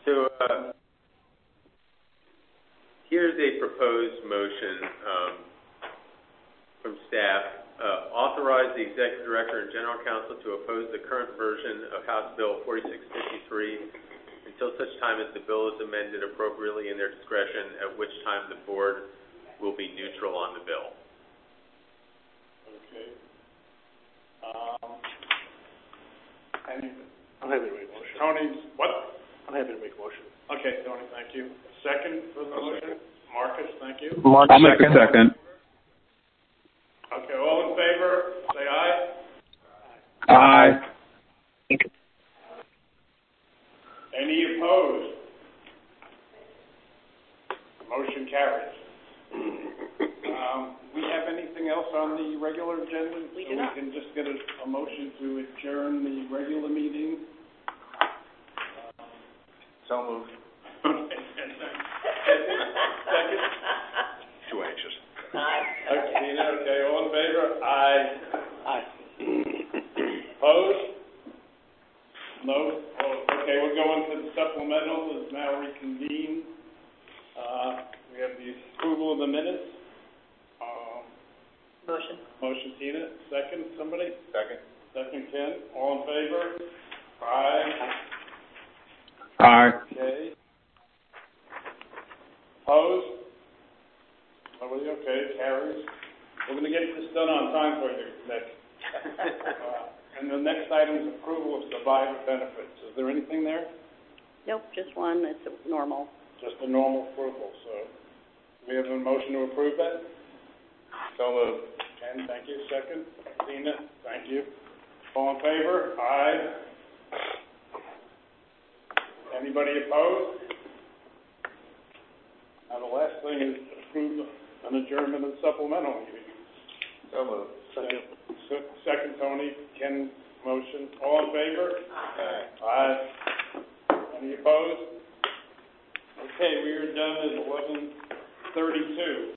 So here's a proposed motion from staff. Authorize the Executive Director and General Counsel to oppose the current version of House Bill 4653 until such time as the bill is amended appropriately in their discretion, at which time the board will be neutral on the bill. Okay. I'm happy to make a motion. Tony's what? I'm happy to make a motion. Okay, Tony, thank you. Second for the motion? Marcus, thank you. I'll make a second. Okay, all in favor, say aye. Aye. Any opposed? Motion carries. We have anything else on the regular agenda? We do not. We can just get a motion to adjourn the regular meeting. So moved. Second? Too anxious. Okay, all in favor? Aye. Aye. Opposed? No? Okay, we're going to the supplemental. Is now reconvened. We have the approval of the minutes. Motion, Tina. Second, somebody? Second, Ken. All in favor? Aye. Aye. Okay. Opposed? Nobody? Okay, carries. We're going to get this done on time for you, Nick. And the next item is approval of survivor benefits. Is there anything there? Nope, just one. It's normal. Just a normal approval. So we have a motion to approve that? So moved. Ken, thank you. Second. Tina, thank you. All in favor? Aye. Anybody opposed? Now the last thing is approve an adjournment of supplemental meeting. So moved. Second, Tony. Ken, motion. All in favor? Aye. Aye. Any opposed? Okay, we are done at 11:32.